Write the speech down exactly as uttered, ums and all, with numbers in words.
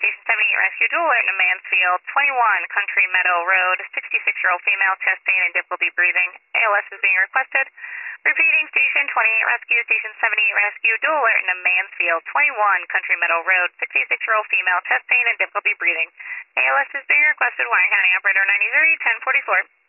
Station seventy-eight Rescue, dual alert in Mansfield, twenty-one Country Meadow Road, sixty-six-year-old female, chest pain and difficulty breathing. A L S is being requested. Repeating, Station twenty-eight Rescue, Station seventy-eight Rescue, dual alert in Mansfield, twenty-one Country Meadow Road, sixty-six-year-old female, chest pain and difficulty breathing. A L S is being requested. Warren County Operator ninety-three ten forty-four.